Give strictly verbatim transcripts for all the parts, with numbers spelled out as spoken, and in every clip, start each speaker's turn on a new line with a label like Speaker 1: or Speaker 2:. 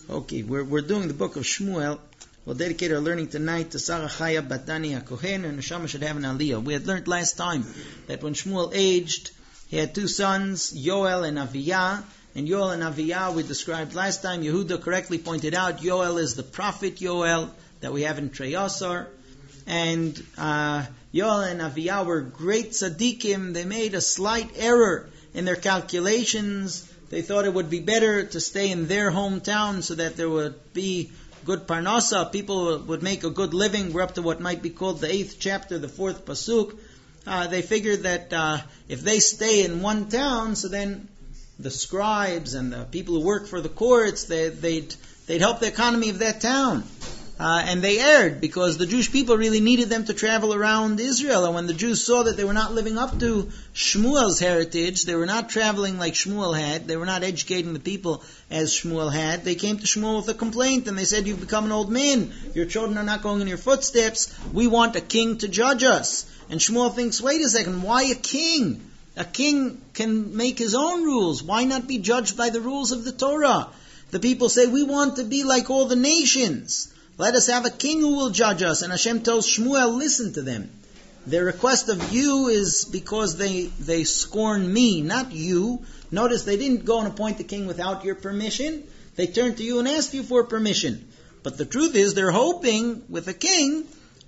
Speaker 1: Okay, we're we're doing the book of Shmuel. We'll dedicate our learning tonight to Sarah Chaya Batani HaKohen, and Neshama should have an aliyah. We had learned last time that when Shmuel aged, he had two sons, Yoel and Aviyah. And Yoel and Aviyah we described last time. Yehuda correctly pointed out Yoel is the prophet Yoel that we have in Treyasar. And uh, Yoel and Aviyah were great tzaddikim. They made a slight error in their calculations. They thought it would be better to stay in their hometown so that there would be good parnasa. People would make a good living. We're up to what might be called the eighth chapter, the fourth pasuk. Uh, they figured that uh, if they stay in one town, so then the scribes and the people who work for the courts, they, they'd, they'd help the economy of that town. Uh, and they erred because the Jewish people really needed them to travel around Israel. And when the Jews saw that they were not living up to Shmuel's heritage, they were not traveling like Shmuel had, they were not educating the people as Shmuel had, they came to Shmuel with a complaint and they said, you've become an old man, your children are not going in your footsteps, we want a king to judge us. And Shmuel thinks, wait a second, why a king? A king can make his own rules. Why not be judged by the rules of the Torah? The people say, we want to be like all the nations. Let us have a king who will judge us. And Hashem tells Shmuel, listen to them. Their request of you is because they, they scorn me, not you. Notice they didn't go and appoint the king without your permission. They turned to you and asked you for permission. But the truth is they're hoping with a king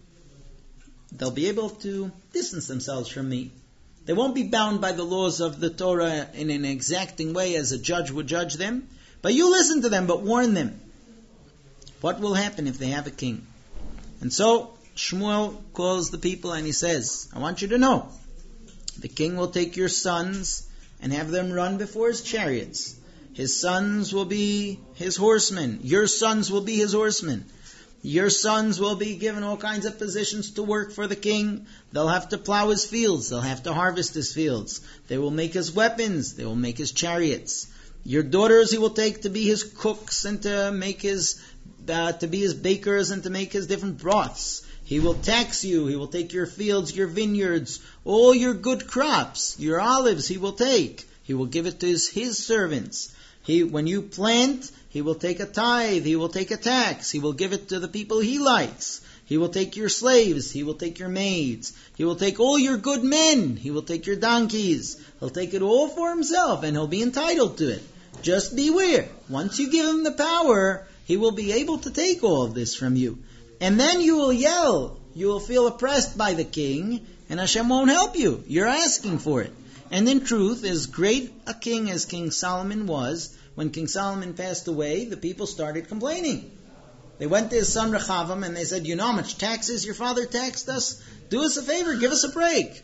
Speaker 1: they'll be able to distance themselves from me. They won't be bound by the laws of the Torah in an exacting way as a judge would judge them. But you listen to them, but warn them. What will happen if they have a king? And so Shmuel calls the people and he says, I want you to know, the king will take your sons and have them run before his chariots. His sons will be his horsemen. Your sons will be his horsemen. Your sons will be given all kinds of positions to work for the king. They'll have to plow his fields. They'll have to harvest his fields. They will make his weapons. They will make his chariots. Your daughters he will take to be his cooks and to make his uh, to be his bakers and to make his different broths. He will tax you. He will take your fields, your vineyards, all your good crops, your olives he will take. He will give it to his, his servants. He, when you plant, he will take a tithe, he will take a tax, he will give it to the people he likes. He will take your slaves, he will take your maids, he will take all your good men, he will take your donkeys, he'll take it all for himself and he'll be entitled to it. Just beware, once you give him the power, he will be able to take all of this from you. And then you will yell, you will feel oppressed by the king, and Hashem won't help you. You're asking for it. And in truth, as great a king as King Solomon was, when King Solomon passed away, the people started complaining. They went to his son Rechavam and they said, you know how much taxes your father taxed us? Do us a favor, give us a break.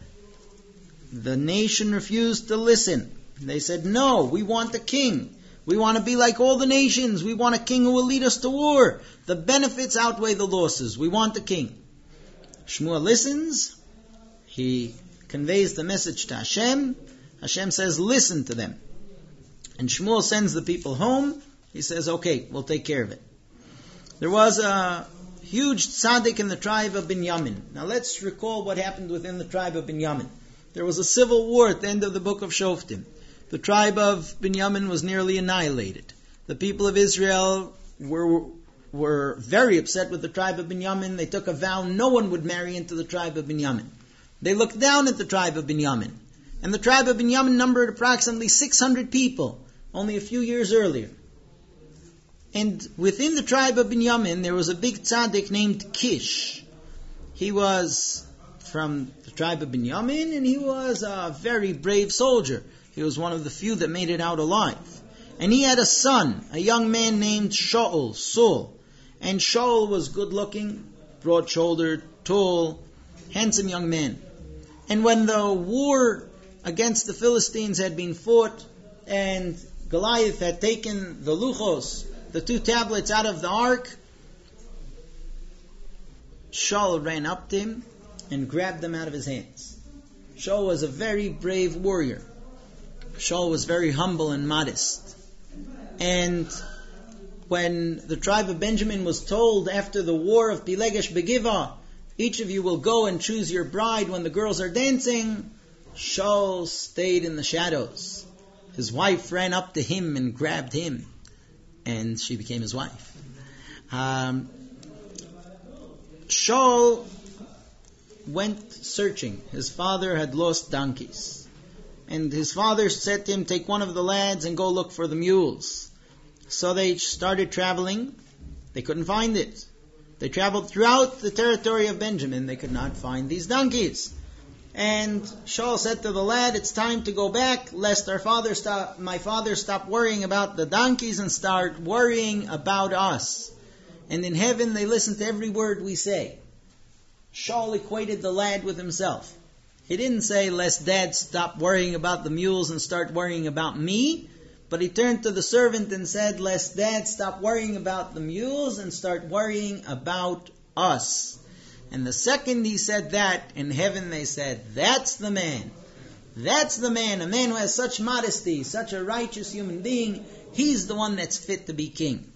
Speaker 1: The nation refused to listen. They said, no, we want a king. We want to be like all the nations. We want a king who will lead us to war. The benefits outweigh the losses. We want a king. Shmuel listens. He conveys the message to Hashem. Hashem says, listen to them. And Shmuel sends the people home. He says, okay, we'll take care of it. There was a huge tzaddik in the tribe of Binyamin. Now let's recall what happened within the tribe of Binyamin. There was a civil war at the end of the book of Shoftim. The tribe of Binyamin was nearly annihilated. The people of Israel were were very upset with the tribe of Binyamin. They took a vow no one would marry into the tribe of Binyamin. They looked down at the tribe of Binyamin. And the tribe of Binyamin numbered approximately six hundred people, only a few years earlier. And within the tribe of Binyamin, there was a big tzaddik named Kish. He was from the tribe of Binyamin, and he was a very brave soldier. He was one of the few that made it out alive. And he had a son, a young man named Shaul, Saul. And Shaul was good-looking, broad-shouldered, tall, handsome young man. And when the war against the Philistines had been fought, and Goliath had taken the luchos, the two tablets out of the ark, Shaul ran up to him and grabbed them out of his hands. Shaul was a very brave warrior. Shaul was very humble and modest. And when the tribe of Benjamin was told after the war of Pilegesh Begiva, each of you will go and choose your bride when the girls are dancing, Shaul stayed in the shadows. His wife ran up to him and grabbed him. and she became his wife. Um, Shaul went searching. His father had lost donkeys. And his father said to him, take one of the lads and go look for the mules. So they started traveling. They couldn't find it. They traveled throughout the territory of Benjamin. They could not find these donkeys. And Shaul said to the lad, it's time to go back, lest our father stop, my father stop worrying about the donkeys and start worrying about us. And in heaven they listen to every word we say. Shaul equated the lad with himself. He didn't say, lest dad stop worrying about the mules and start worrying about me. But he turned to the servant and said, lest dad stop worrying about the mules and start worrying about us. And the second he said that, in heaven they said, that's the man. That's the man. A man who has such modesty, such a righteous human being. He's the one that's fit to be king.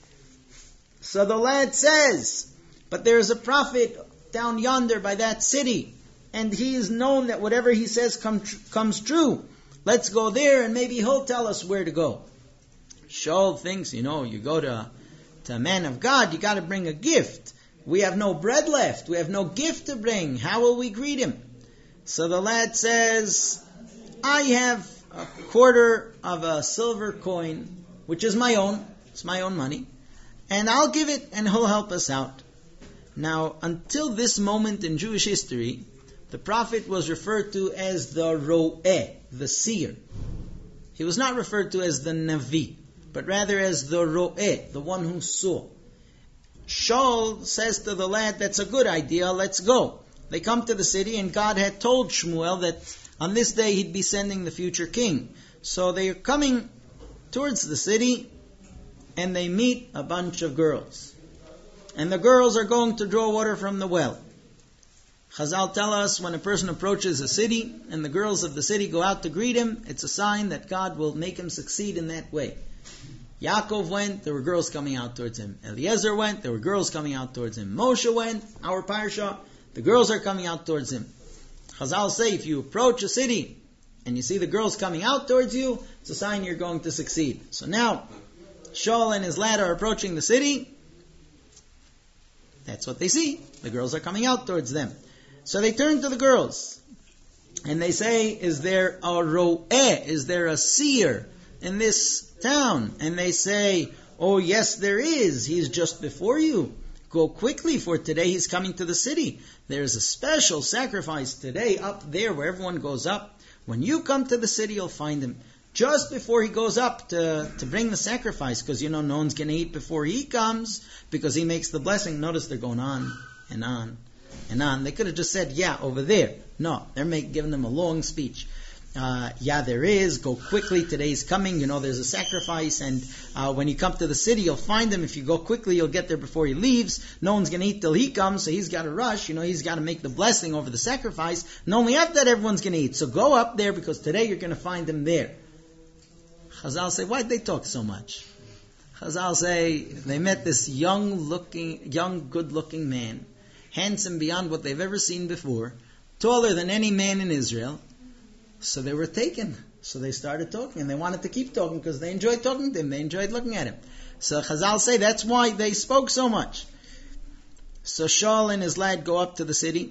Speaker 1: So the lad says, but there is a prophet down yonder by that city. And he is known that whatever he says come tr- comes true. Let's go there and maybe he'll tell us where to go. Shaul thinks, you know, you go to, to a man of God, you got to bring a gift. We have no bread left. We have no gift to bring. How will we greet him? So the lad says, I have a quarter of a silver coin, which is my own. It's my own money. And I'll give it and he'll help us out. Now, until this moment in Jewish history, the prophet was referred to as the Ro'eh, the seer. He was not referred to as the Navi, but rather as the Ro'eh, the one who saw. Shaul says to the lad, that's a good idea, let's go. They come to the city and God had told Shmuel that on this day he'd be sending the future king. So they are coming towards the city and they meet a bunch of girls. And the girls are going to draw water from the well. Chazal tell us when a person approaches a city and the girls of the city go out to greet him, it's a sign that God will make him succeed in that way. Yaakov went, there were girls coming out towards him. Eliezer went, there were girls coming out towards him. Moshe went, our parsha, the girls are coming out towards him. Chazal say if you approach a city and you see the girls coming out towards you, it's a sign you're going to succeed. So now, Shaul and his lad are approaching the city. That's what they see. The girls are coming out towards them. So they turn to the girls and they say, is there a ro'eh? Is there a seer in this town? And they say, oh yes there is. He's just before you. Go quickly, for today he's coming to the city. There's a special sacrifice today up there where everyone goes up. When you come to the city you'll find him. Just before he goes up to, to bring the sacrifice, because you know no one's going to eat before he comes, because he makes the blessing. Notice they're going on and on and on. They could have just said, yeah, over there. No, they're make, giving them a long speech. Uh, yeah, there is. Go quickly. Today's coming. You know, there's a sacrifice. And uh, when you come to the city, you'll find him. If you go quickly, you'll get there before he leaves. No one's going to eat till he comes, so he's got to rush. You know, he's got to make the blessing over the sacrifice. And only after that, everyone's going to eat. So go up there, because today you're going to find him there. Chazal say, why'd they talk so much? Chazal say, they met this young-looking, young, good-looking man, handsome beyond what they've ever seen before, taller than any man in Israel. So they were taken. So they started talking, and they wanted to keep talking because they enjoyed talking to him. They enjoyed looking at him. So Chazal say that's why they spoke so much. So Shaul and his lad go up to the city,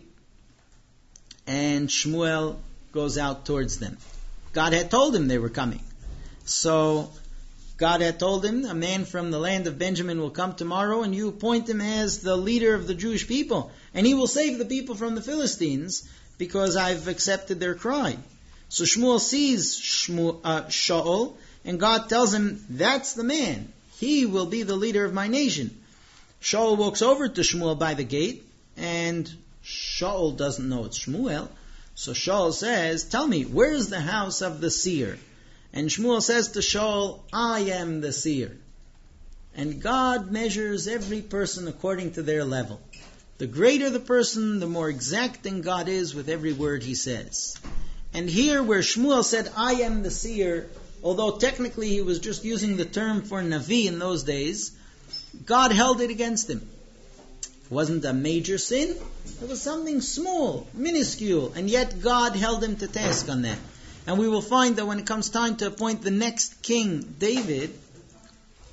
Speaker 1: and Shmuel goes out towards them. God had told him they were coming. So God had told him, a man from the land of Benjamin will come tomorrow, and you appoint him as the leader of the Jewish people. And he will save the people from the Philistines, because I've accepted their cry. So Shmuel sees Shmuel, uh, Shaul, and God tells him, that's the man. He will be the leader of my nation. Shaul walks over to Shmuel by the gate, and Shaul doesn't know it's Shmuel. So Shaul says, tell me, where is the house of the seer? And Shmuel says to Shaul, I am the seer. And God measures every person according to their level. The greater the person, the more exacting God is with every word he says. And here where Shmuel said, I am the seer, although technically he was just using the term for Navi in those days, God held it against him. It wasn't a major sin. It was something small, minuscule, and yet God held him to task on that. And we will find that when it comes time to appoint the next king, David,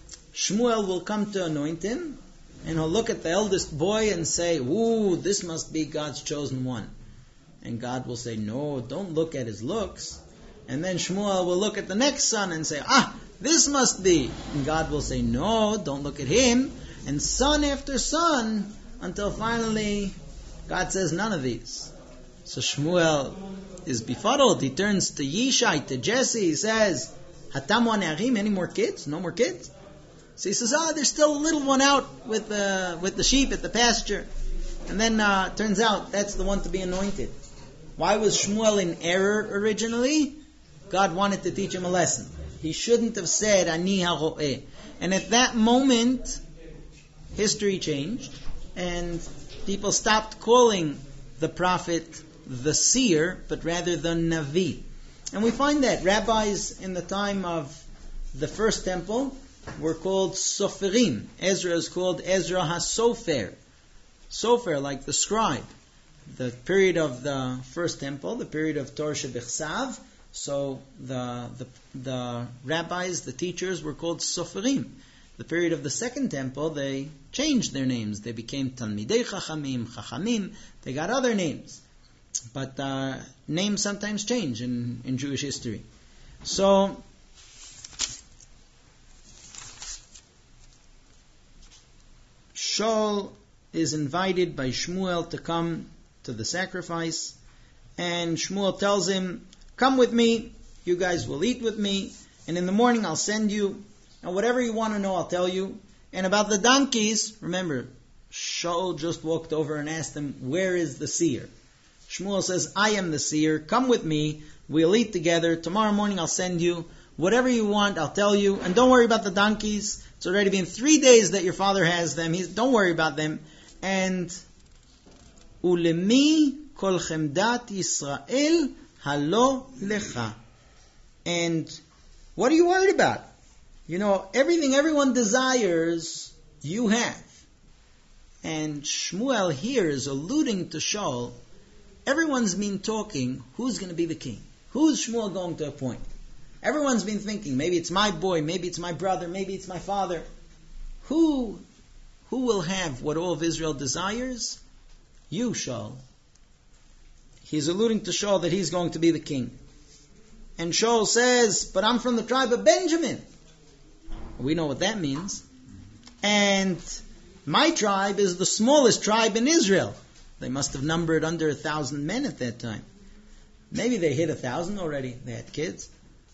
Speaker 1: Shmuel will come to anoint him, and he'll look at the eldest boy and say, ooh, this must be God's chosen one. And God will say, no, don't look at his looks. And then Shmuel will look at the next son and say, ah, this must be. And God will say, no, don't look at him. And son after son, until finally God says none of these. So Shmuel is befuddled. He turns to Yishai, to Jesse. He says, Hatam wa ne'arim, any more kids? No more kids? So he says, ah, there's still a little one out with the, with the sheep at the pasture. And then uh, turns out that's the one to be anointed. Why was Shmuel in error originally? God wanted to teach him a lesson. He shouldn't have said, Ani ha'ro'eh. And at that moment, history changed, and people stopped calling the prophet the seer, but rather the Navi. And we find that rabbis in the time of the first temple were called Soferim. Ezra is called Ezra HaSofer. Sofer, like the scribe. The period of the first temple, the period of Torah Shebechsav, so the, the the rabbis, the teachers, were called Soferim. The period of the second temple, they changed their names. They became Talmidei Chachamim, Chachamim. They got other names. But uh, names sometimes change in, in Jewish history. So, Shaul is invited by Shmuel to come to the sacrifice, and Shmuel tells him, come with me, you guys will eat with me, and in the morning I'll send you, and whatever you want to know I'll tell you. And about the donkeys, remember, Shaul just walked over and asked him, where is the seer? Shmuel says, I am the seer, come with me, we'll eat together, tomorrow morning I'll send you, whatever you want I'll tell you, and don't worry about the donkeys, it's already been three days that your father has them, He's, don't worry about them, and Ulemi kol chemdat Yisrael halo lecha. And what are you worried about? You know, everything everyone desires, you have. And Shmuel here is alluding to Shaul. Everyone's been talking, who's going to be the king? Who's Shmuel going to appoint? Everyone's been thinking, maybe it's my boy, maybe it's my brother, maybe it's my father. Who, who will have what all of Israel desires? You, Shaul. He's alluding to Shaul that he's going to be the king. And Shaul says, but I'm from the tribe of Benjamin. We know what that means. And my tribe is the smallest tribe in Israel. They must have numbered under a thousand men at that time. Maybe they hit a thousand already. They had kids.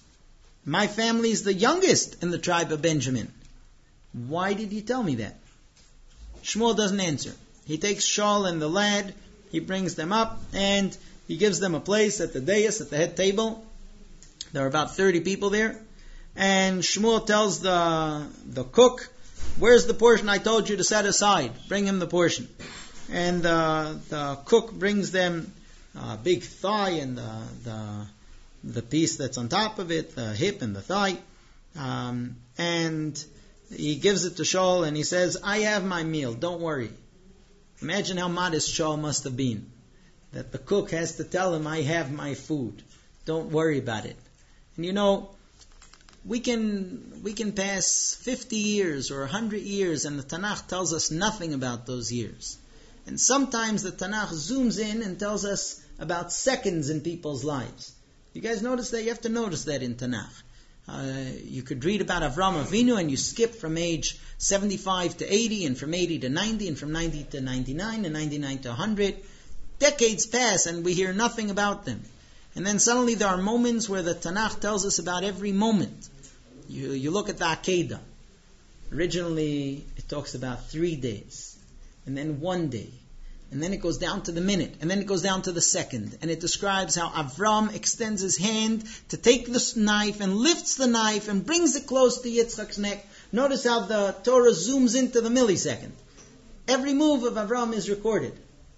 Speaker 1: My family is the youngest in the tribe of Benjamin. Why did you tell me that? Shmuel doesn't answer. He takes Shaul and the lad, he brings them up, and he gives them a place at the dais, at the head table. There are about thirty people there. And Shmuel tells the the cook, where's the portion I told you to set aside? Bring him the portion. And uh, the cook brings them a big thigh and the, the the piece that's on top of it, the hip and the thigh. Um, and he gives it to Shaul and he says, I have my meal, don't worry. Imagine how modest Shaul must have been. That the cook has to tell him, I have my food. Don't worry about it. And you know, we can we can pass fifty years or one hundred years and the Tanakh tells us nothing about those years. And sometimes the Tanakh zooms in and tells us about seconds in people's lives. You guys notice that? You have to notice that in Tanakh. Uh, you could read about Avram Avinu and you skip from age seventy-five to eighty and from eighty to ninety and from ninety to ninety-nine and ninety-nine to one hundred. Decades pass and we hear nothing about them. And then suddenly there are moments where the Tanakh tells us about every moment. You, you look at the Akedah. Originally it talks about three days. And then one day. And then it goes down to the minute. And then it goes down to the second. And it describes how Avram extends his hand to take this knife and lifts the knife and brings it close to Yitzchak's neck. Notice how the Torah zooms into the millisecond. Every move of Avram is recorded.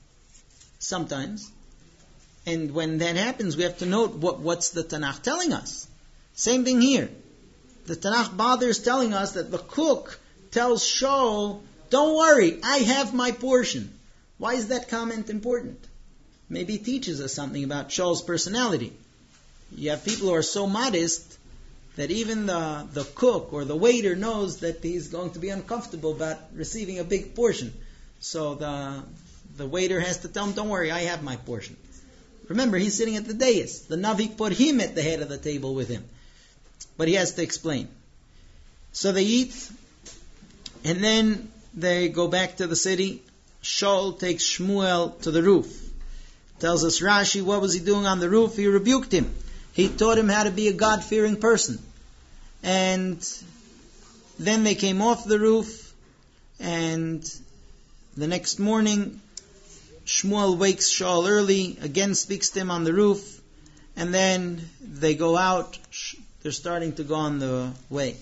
Speaker 1: Sometimes. And when that happens, we have to note what, what's the Tanakh telling us. Same thing here. The Tanakh bothers telling us that the cook tells Shaul, don't worry, I have my portion. Why is that comment important? Maybe it teaches us something about Shaul's personality. You have people who are so modest that even the, the cook or the waiter knows that he's going to be uncomfortable about receiving a big portion. So the the waiter has to tell him, don't worry, I have my portion. Remember, he's sitting at the dais. The Navi put him at the head of the table with him. But he has to explain. So they eat, and then they go back to the city. Shaul takes Shmuel to the roof. Tells us Rashi, what was he doing on the roof? He rebuked him. He taught him how to be a God-fearing person. And then they came off the roof, and the next morning, Shmuel wakes Shaul early, again speaks to him on the roof, and then they go out. They're starting to go on the way.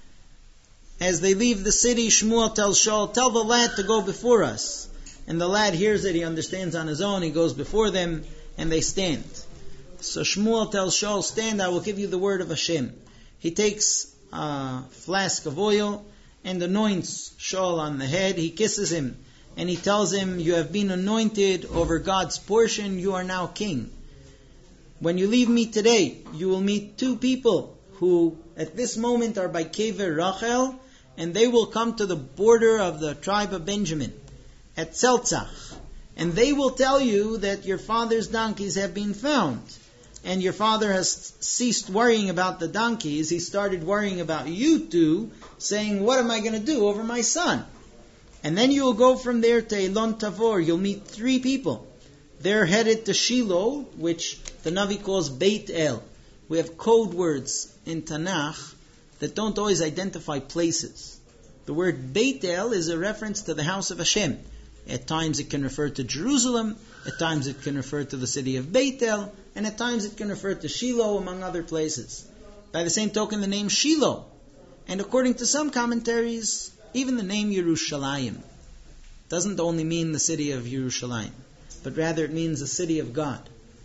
Speaker 1: As they leave the city, Shmuel tells Shaul, tell the lad to go before us. And the lad hears it, he understands on his own, he goes before them, and they stand. So Shmuel tells Shaul, stand, I will give you the word of Hashem. He takes a flask of oil and anoints Shaul on the head. He kisses him, and he tells him, you have been anointed over God's portion, you are now king. When you leave me today, you will meet two people who at this moment are by Kever Rachel, and they will come to the border of the tribe of Benjamin at Tzeltzach, and they will tell you that your father's donkeys have been found, and your father has ceased worrying about the donkeys. He started worrying about you two, saying, what am I going to do over my son? And then you will go from there to Elon Tavor. You'll meet three people. They're headed to Shiloh, which the Navi calls Beit El. We have code words in Tanakh that don't always identify places. The word Beit El is a reference to the house of Hashem. At times it can refer to Jerusalem, at times it can refer to the city of Beit El, and at times it can refer to Shiloh, among other places. By the same token, the name Shiloh, and according to some commentaries, even the name Yerushalayim, doesn't only mean the city of Yerushalayim, but rather it means the city of God.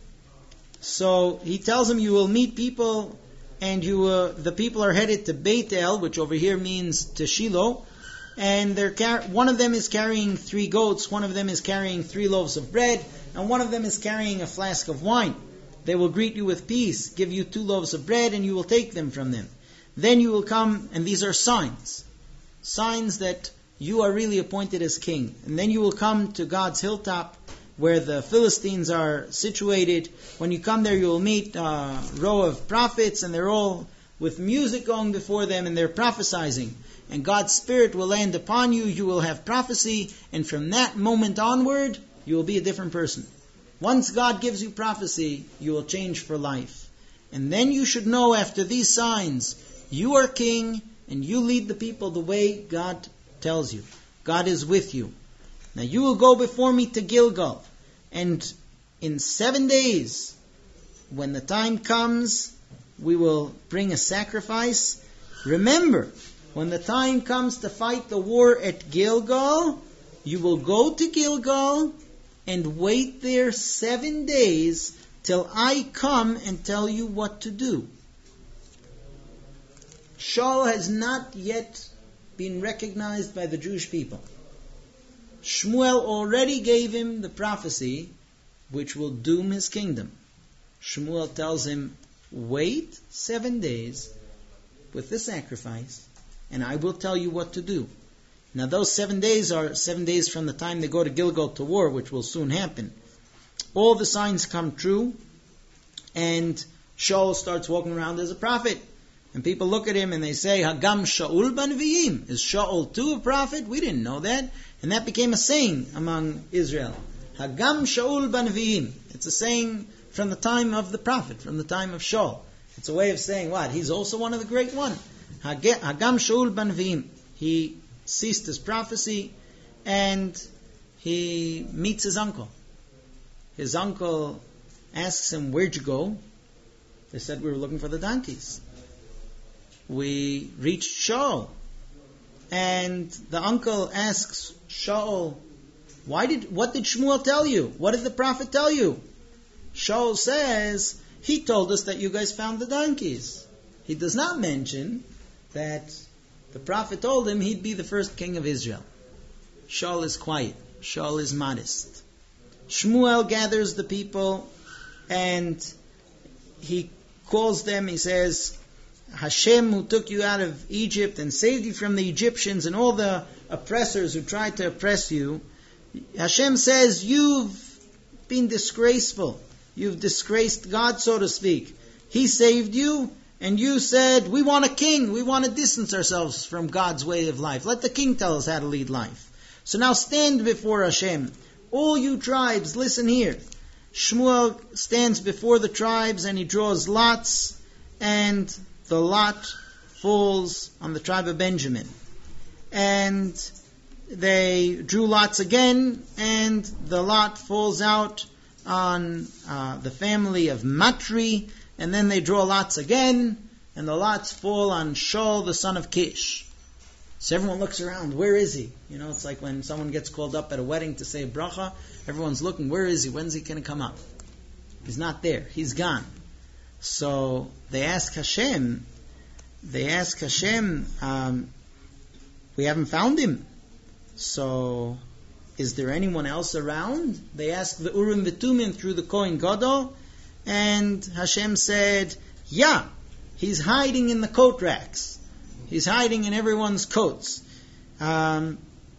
Speaker 1: So he tells him, you will meet people, and you uh, the people are headed to Beit El, which over here means to Shiloh, and they're car- one of them is carrying three goats, one of them is carrying three loaves of bread, and one of them is carrying a flask of wine. They will greet you with peace, give you two loaves of bread, and you will take them from them. Then you will come, and these are signs, signs that you are really appointed as king. And then you will come to God's hilltop, where the Philistines are situated. When you come there, you will meet a row of prophets, and they're all with music going before them, and they're prophesying. And God's Spirit will land upon you, you will have prophecy, and from that moment onward, you will be a different person. Once God gives you prophecy, you will change for life. And then you should know, after these signs, you are king, and you lead the people the way God tells you. God is with you. Now you will go before me to Gilgal, and in seven days, when the time comes, we will bring a sacrifice. Remember, when the time comes to fight the war at Gilgal, you will go to Gilgal and wait there seven days till I come and tell you what to do. Shaul has not yet been recognized by the Jewish people. Shmuel already gave him the prophecy which will doom his kingdom. Shmuel tells him, wait seven days with the sacrifice, and I will tell you what to do. Now those seven days are seven days from the time they go to Gilgal to war, which will soon happen. All the signs come true, and Shaul starts walking around as a prophet. And people look at him and they say, Hagam Shaul Banviim. Is Shaul too a prophet? We didn't know that. And that became a saying among Israel. Hagam Shaul Banviim. It's a saying from the time of the prophet, from the time of Shaul. It's a way of saying what? He's also one of the great one. Hagam Shaul Banviim. He ceased his prophecy and he meets his uncle. His uncle asks him, where'd you go? They said, we were looking for the donkeys. We reached Shaul. And the uncle asks Shaul, Why did, what did Shmuel tell you? What did the prophet tell you? Shaul says, he told us that you guys found the donkeys. He does not mention that the prophet told him he'd be the first king of Israel. Shaul is quiet. Shaul is modest. Shmuel gathers the people and he calls them, he says, Hashem who took you out of Egypt and saved you from the Egyptians and all the oppressors who tried to oppress you, Hashem says, you've been disgraceful. You've disgraced God, so to speak. He saved you, and you said, we want a king. We want to distance ourselves from God's way of life. Let the king tell us how to lead life. So now stand before Hashem. All you tribes, listen here. Shmuel stands before the tribes and he draws lots, and the lot falls on the tribe of Benjamin. And they drew lots again, and the lot falls out on uh, the family of Matri, and then they draw lots again, and the lots fall on Shaul, the son of Kish. So everyone looks around, where is he? You know, it's like when someone gets called up at a wedding to say a bracha, everyone's looking, where is he? When's he going to come up? He's not there. He's gone. So they ask Hashem, they ask Hashem, um, we haven't found him. So, is there anyone else around? They asked the Urim V'Tumim through the Kohen Gadol, and Hashem said, yeah, he's hiding in the coat racks. He's hiding in everyone's coats. Um,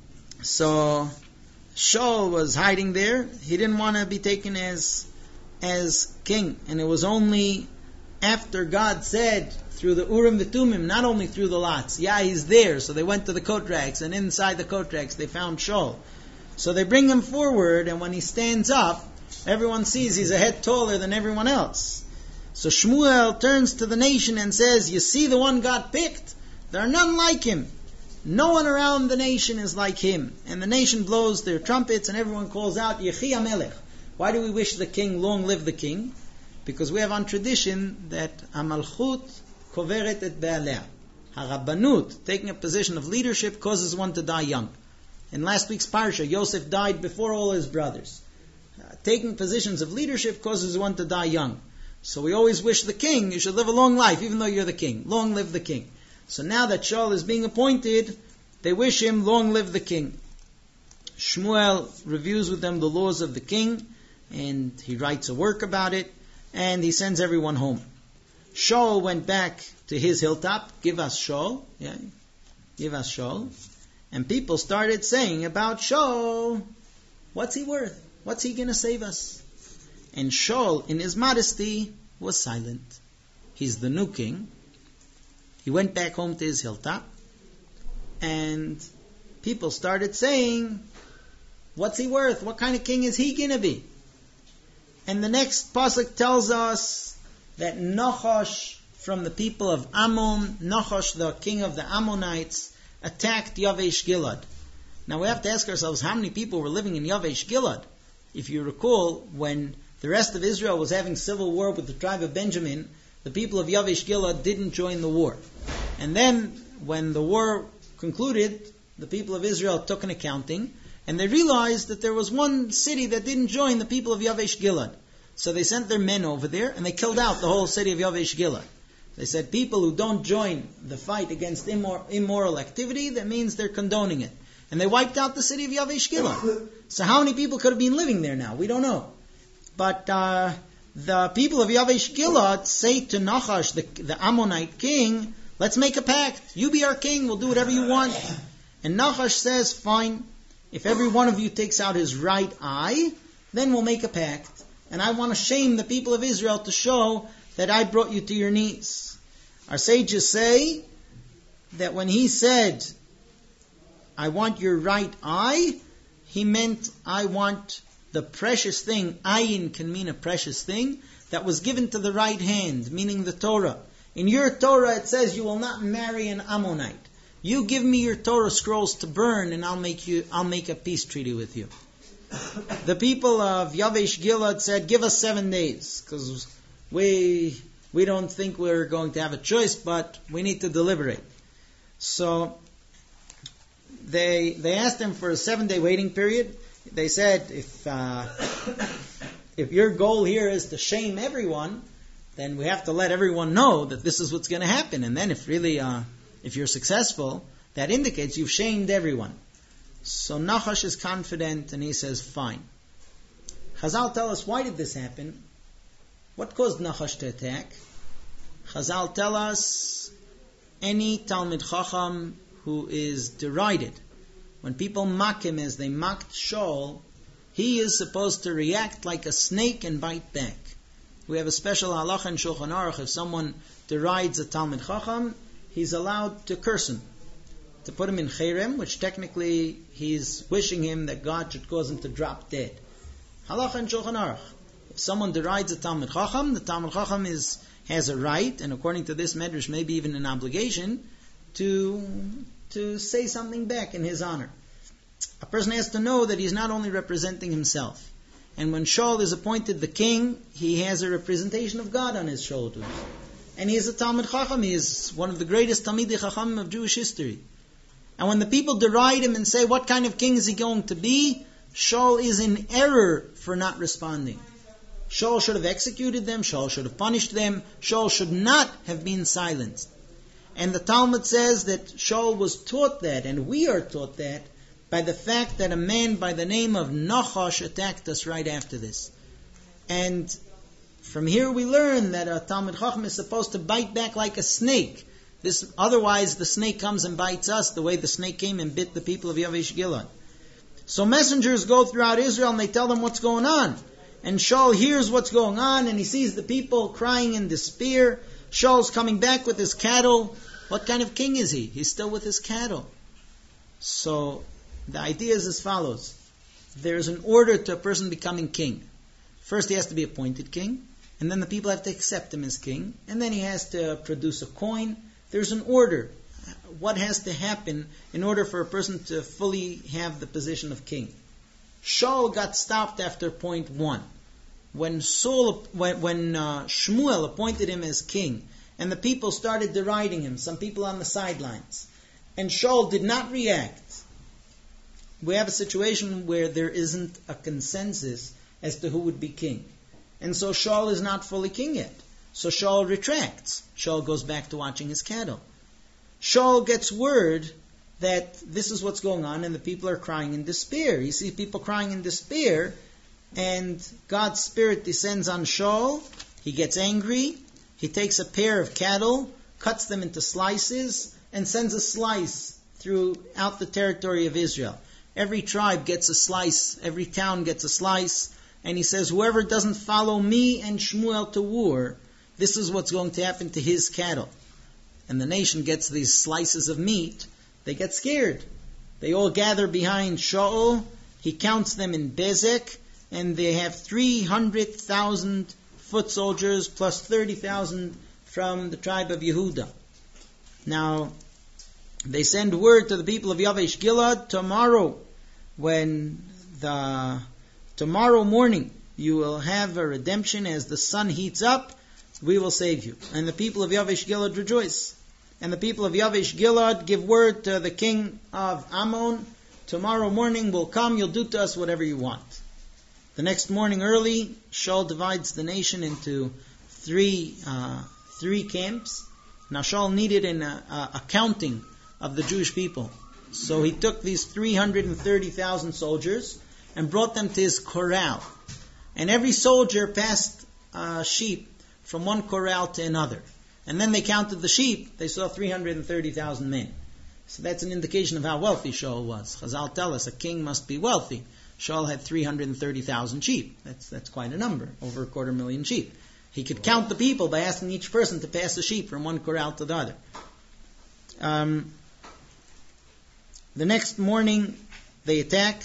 Speaker 1: so, Shaul was hiding there. He didn't want to be taken as as king, and it was only after God said through the Urim V'Tumim, not only through the lots, yeah, he's there. So they went to the coat racks, and inside the coat racks they found Shaul. So they bring him forward, and when he stands up, everyone sees he's a head taller than everyone else. So Shmuel turns to the nation and says, you see the one God picked? There are none like him. No one around the nation is like him. And the nation blows their trumpets, and everyone calls out, Yechi HaMelech. Why do we wish the king, long live the king? Because we have on tradition that Amalchut koveret et be'aleh. Harabbanut, taking a position of leadership, causes one to die young. In last week's parsha, Yosef died before all his brothers. Uh, taking positions of leadership causes one to die young. So we always wish the king, you should live a long life, even though you're the king. Long live the king. So now that Shaul is being appointed, they wish him, long live the king. Shmuel reviews with them the laws of the king, and he writes a work about it, and he sends everyone home. Shaul went back to his hilltop, give us Shaul, yeah, give us Shaul. And people started saying about Shaul, what's he worth? What's he going to save us? And Shaul, in his modesty, was silent. He's the new king. He went back home to his hilltop, and people started saying, what's he worth? What kind of king is he going to be? And the next pasuk tells us that Nachash from the people of Ammon, Nachash, the king of the Ammonites, attacked Yavesh Gilad. Now we have to ask ourselves, how many people were living in Yavesh Gilad? If you recall, when the rest of Israel was having civil war with the tribe of Benjamin, the people of Yavesh Gilad didn't join the war. And then, when the war concluded, the people of Israel took an accounting, and they realized that there was one city that didn't join the people of Yavesh Gilad. So they sent their men over there, and they killed out the whole city of Yavesh Gilad. They said, people who don't join the fight against immor- immoral activity, that means they're condoning it. And they wiped out the city of Yavesh Gilad. So how many people could have been living there now? We don't know. But uh, the people of Yavesh Gilad say to Nachash, the, the Ammonite king, let's make a pact. You be our king, we'll do whatever you want. And Nachash says, fine, if every one of you takes out his right eye, then we'll make a pact. And I want to shame the people of Israel to show that I brought you to your knees. Our sages say that when he said, I want your right eye, he meant, I want the precious thing. Ayin can mean a precious thing that was given to the right hand, meaning the Torah. In your Torah it says you will not marry an Ammonite. You give me your Torah scrolls to burn, and I'll make you. I'll make a peace treaty with you. The people of Yavesh Gilad said, give us seven days, because we we don't think we're going to have a choice, but we need to deliberate. So they they asked him for a seven-day waiting period. They said, if uh, if your goal here is to shame everyone, then we have to let everyone know that this is what's going to happen. And then if really, uh, if you're successful, that indicates you've shamed everyone. So Nachash is confident and he says, fine. Chazal tell us, why did this happen? What caused Nachash to attack? Chazal tell us any Talmid Chacham who is derided, when people mock him as they mocked Shaul, he is supposed to react like a snake and bite back. We have a special halacha in Shulchan Aruch. If someone derides a Talmid Chacham, he's allowed to curse him, to put him in cherem, which technically he's wishing him that God should cause him to drop dead. Halacha in Shulchan Aruch. If someone derides a Talmid Chacham, the Talmid Chacham is, has a right, and according to this medrash, maybe even an obligation, to, to say something back in his honor. A person has to know that he's not only representing himself. And when Shaul is appointed the king, he has a representation of God on his shoulders. And he is a Talmid Chacham. He is one of the greatest Talmidei Chacham of Jewish history. And when the people deride him and say, what kind of king is he going to be? Shaul is in error for not responding. Shaul should have executed them. Shaul should have punished them. Shaul should not have been silenced. And the Talmud says that Shaul was taught that, and we are taught that, by the fact that a man by the name of Nachash attacked us right after this. And from here we learn that a Talmid Chacham is supposed to bite back like a snake. This, otherwise the snake comes and bites us the way the snake came and bit the people of Yavesh Gilad. So messengers go throughout Israel and they tell them what's going on. And Shaul hears what's going on and he sees the people crying in despair. Shaul's coming back with his cattle. What kind of king is he? He's still with his cattle. So the idea is as follows. There's an order to a person becoming king. First he has to be appointed king, and then the people have to accept him as king, and then he has to produce a coin. There's an order. What has to happen in order for a person to fully have the position of king? Shaul got stopped after point one. When Saul, when, when uh, Shmuel appointed him as king, and the people started deriding him, some people on the sidelines, and Shaul did not react, we have a situation where there isn't a consensus as to who would be king. And so Shaul is not fully king yet. So Shaul retracts. Shaul goes back to watching his cattle. Shaul gets word that this is what's going on and the people are crying in despair. He sees people crying in despair and God's Spirit descends on Shaul. He gets angry. He takes a pair of cattle, cuts them into slices, and sends a slice throughout the territory of Israel. Every tribe gets a slice, every town gets a slice, and he says, whoever doesn't follow me and Shmuel to war, this is what's going to happen to his cattle. And the nation gets these slices of meat, they get scared. They all gather behind Shaul, he counts them in Bezek, and they have three hundred thousand foot soldiers plus thirty thousand from the tribe of Yehuda. Now, they send word to the people of Yavesh Gilad, tomorrow, when the tomorrow morning you will have a redemption as the sun heats up, we will save you. And the people of Yavesh Gilad rejoice. And the people of Yavesh Gilad give word to the king of Ammon, tomorrow morning we'll come, you'll do to us whatever you want. The next morning early, Shaul divides the nation into three uh, three camps. Now Shaul needed an uh, accounting of the Jewish people. So he took these three hundred thirty thousand soldiers and brought them to his corral. And every soldier passed uh, sheep from one corral to another. And then they counted the sheep. They saw three hundred thirty thousand men. So that's an indication of how wealthy Shaul was. Chazal tell us a king must be wealthy. Shaul had three hundred thirty thousand sheep. That's, that's quite a number, over a quarter million sheep. He could count the people by asking each person to pass a sheep from one corral to the other. Um, the next morning, they attack,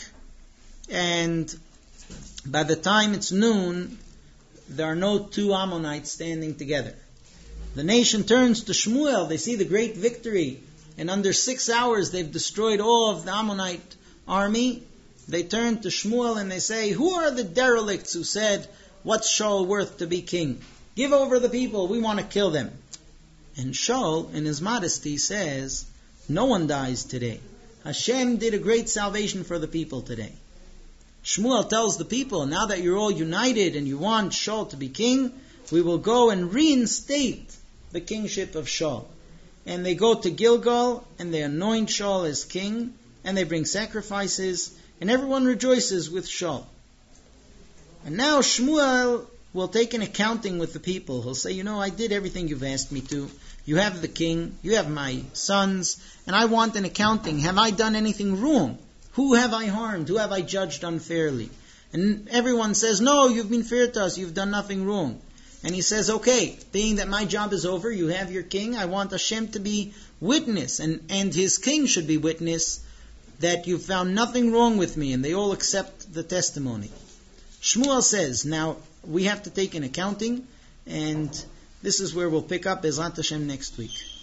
Speaker 1: and by the time it's noon, there are no two Ammonites standing together. The nation turns to Shmuel. They see the great victory, and under six hours they've destroyed all of the Ammonite army. They turn to Shmuel and they say, who are the derelicts who said, what's Shaul worth to be king? Give over the people, we want to kill them. And Shaul, in his modesty, says, no one dies today. Hashem did a great salvation for the people today. Shmuel tells the people, now that you're all united and you want Shaul to be king, we will go and reinstate the kingship of Shaul. And they go to Gilgal and they anoint Shaul as king and they bring sacrifices and everyone rejoices with Shaul. And now Shmuel will take an accounting with the people. He'll say, you know, I did everything you've asked me to. You have the king, you have my sons, and I want an accounting. Have I done anything wrong? Who have I harmed? Who have I judged unfairly? And everyone says, no, you've been fair to us, you've done nothing wrong. And he says, okay, being that my job is over, you have your king, I want Hashem to be witness, and, and his king should be witness that you found nothing wrong with me, and they all accept the testimony. Shmuel says, now we have to take an accounting, and this is where we'll pick up Bezrat Hashem next week.